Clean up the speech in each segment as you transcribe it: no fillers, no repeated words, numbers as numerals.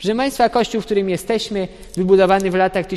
Proszę Państwa, kościół, w którym jesteśmy, wybudowany w latach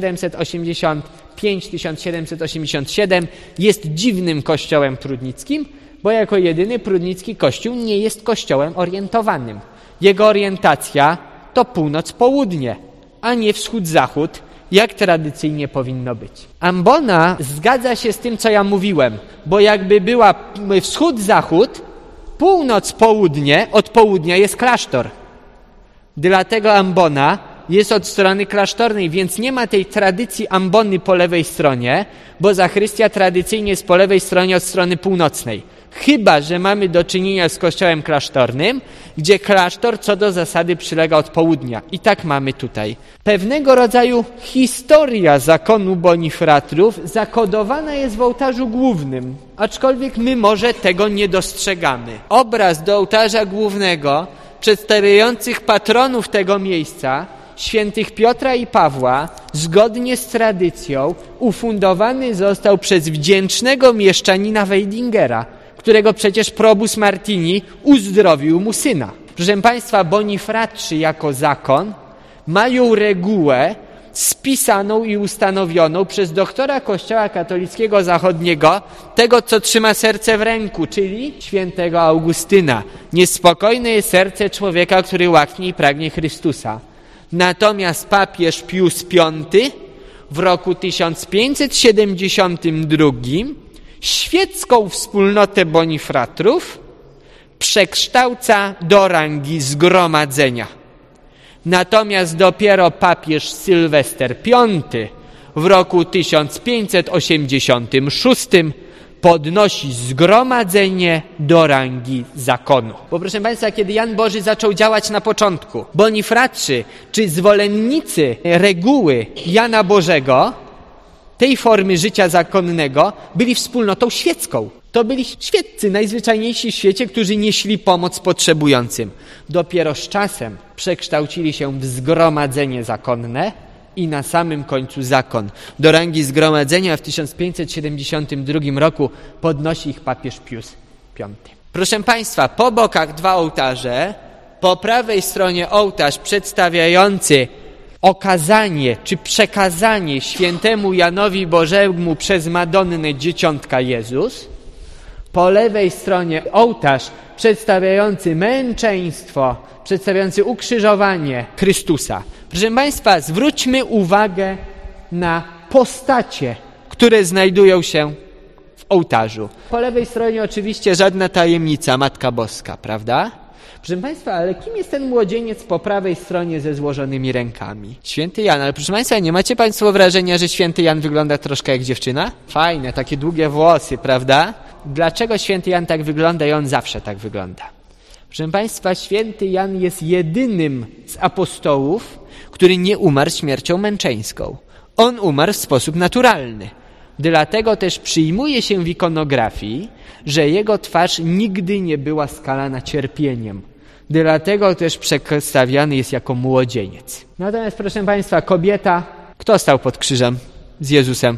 1785-1787, jest dziwnym kościołem prudnickim, bo jako jedyny prudnicki kościół nie jest kościołem orientowanym. Jego orientacja to północ-południe, a nie wschód-zachód, jak tradycyjnie powinno być. Ambona zgadza się z tym, co ja mówiłem, bo jakby była wschód-zachód, północ-południe, od południa jest klasztor. Dlatego ambona jest od strony klasztornej, więc nie ma tej tradycji ambony po lewej stronie, bo zachrystia tradycyjnie jest po lewej stronie od strony północnej. Chyba że mamy do czynienia z kościołem klasztornym, gdzie klasztor co do zasady przylega od południa. I tak mamy tutaj. Pewnego rodzaju historia zakonu Bonifratrów zakodowana jest w ołtarzu głównym, aczkolwiek my może tego nie dostrzegamy. Obraz do ołtarza głównego przedstawiających patronów tego miejsca, świętych Piotra i Pawła, zgodnie z tradycją ufundowany został przez wdzięcznego mieszczanina Weidingera, którego przecież probus Martini uzdrowił mu syna. Proszę Państwa, Bonifratrzy jako zakon mają regułę spisaną i ustanowioną przez doktora Kościoła katolickiego zachodniego, tego, co trzyma serce w ręku, czyli świętego Augustyna. Niespokojne jest serce człowieka, który łaknie i pragnie Chrystusa. Natomiast papież Pius V w roku 1572 świecką wspólnotę Bonifratrów przekształca do rangi zgromadzenia. Natomiast dopiero papież Sylwester V w roku 1586 podnosi zgromadzenie do rangi zakonu. Bo proszę Państwa, kiedy Jan Boży zaczął działać na początku, Bonifratrzy, czy zwolennicy reguły Jana Bożego, tej formy życia zakonnego, byli wspólnotą świecką. To byli świeccy, najzwyczajniejsi w świecie, którzy nieśli pomoc potrzebującym. Dopiero z czasem przekształcili się w zgromadzenie zakonne i na samym końcu zakon. Do rangi zgromadzenia w 1572 roku podnosi ich papież Pius V. Proszę Państwa, po bokach dwa ołtarze, po prawej stronie ołtarz przedstawiający okazanie czy przekazanie świętemu Janowi Bożemu przez Madonnę Dzieciątka Jezus, po lewej stronie ołtarz przedstawiający męczeństwo, przedstawiający ukrzyżowanie Chrystusa. Proszę Państwa, zwróćmy uwagę na postacie, które znajdują się w ołtarzu. Po lewej stronie oczywiście żadna tajemnica, Matka Boska, prawda? Proszę Państwa, ale kim jest ten młodzieniec po prawej stronie ze złożonymi rękami? Święty Jan, ale proszę Państwa, nie macie Państwo wrażenia, że święty Jan wygląda troszkę jak dziewczyna? Fajne, takie długie włosy, prawda? Dlaczego święty Jan tak wygląda i on zawsze tak wygląda? Proszę Państwa, święty Jan jest jedynym z apostołów, który nie umarł śmiercią męczeńską. On umarł w sposób naturalny. Dlatego też przyjmuje się w ikonografii, że jego twarz nigdy nie była skalana cierpieniem. Dlatego też przedstawiany jest jako młodzieniec. Natomiast, proszę Państwa, kobieta, kto stał pod krzyżem z Jezusem?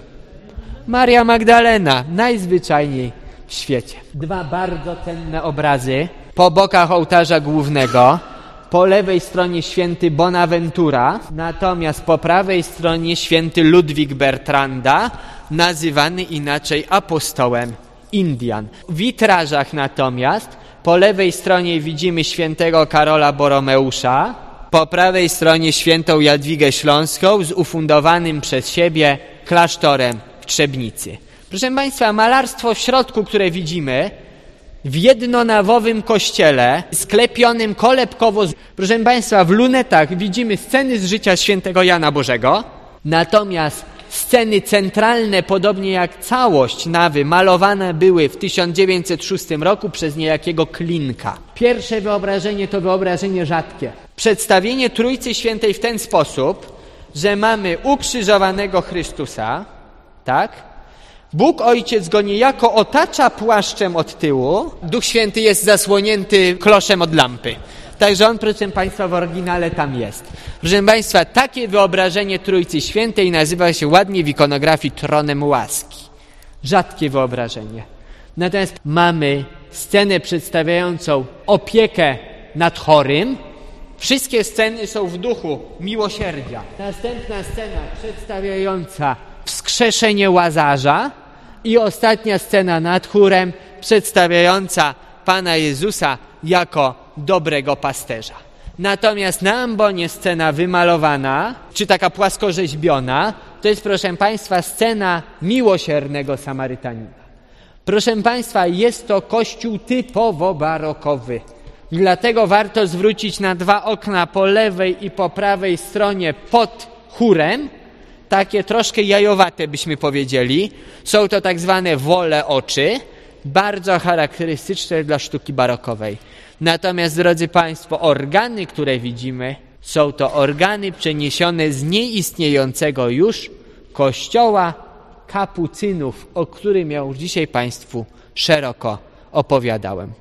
Maria Magdalena, najzwyczajniej w świecie. Dwa bardzo cenne obrazy po bokach ołtarza głównego. Po lewej stronie święty Bonaventura, natomiast po prawej stronie święty Ludwik Bertranda, nazywany inaczej apostołem Indian. W witrażach natomiast po lewej stronie widzimy świętego Karola Boromeusza, po prawej stronie świętą Jadwigę Śląską z ufundowanym przez siebie klasztorem w Trzebnicy. Proszę Państwa, malarstwo w środku, które widzimy, w jednonawowym kościele, sklepionym kolebkowo. Proszę Państwa, w lunetach widzimy sceny z życia świętego Jana Bożego, natomiast sceny centralne, podobnie jak całość nawy, malowane były w 1906 roku przez niejakiego Klinka. Pierwsze wyobrażenie to wyobrażenie rzadkie. Przedstawienie Trójcy Świętej w ten sposób, że mamy ukrzyżowanego Chrystusa, tak? Bóg Ojciec go niejako otacza płaszczem od tyłu, Duch Święty jest zasłonięty kloszem od lampy. Także on, proszę Państwa, w oryginale tam jest. Proszę Państwa, takie wyobrażenie Trójcy Świętej nazywa się ładnie w ikonografii tronem łaski. Rzadkie wyobrażenie. Natomiast mamy scenę przedstawiającą opiekę nad chorym, Wszystkie sceny są w duchu miłosierdzia. Następna scena przedstawiająca wskrzeszenie Łazarza i ostatnia scena nad chórem przedstawiająca Pana Jezusa jako dobrego pasterza. Natomiast na ambonie scena wymalowana, czy taka płaskorzeźbiona, to jest, proszę Państwa, scena miłosiernego Samarytanina. Proszę Państwa, jest to kościół typowo barokowy. Dlatego warto zwrócić na 2 okna po lewej i po prawej stronie pod chórem, takie troszkę jajowate byśmy powiedzieli. Są to tak zwane wole oczy, bardzo charakterystyczne dla sztuki barokowej. Natomiast, drodzy Państwo, organy, które widzimy, są to organy przeniesione z nieistniejącego już kościoła kapucynów, o którym ja już dzisiaj Państwu szeroko opowiadałem.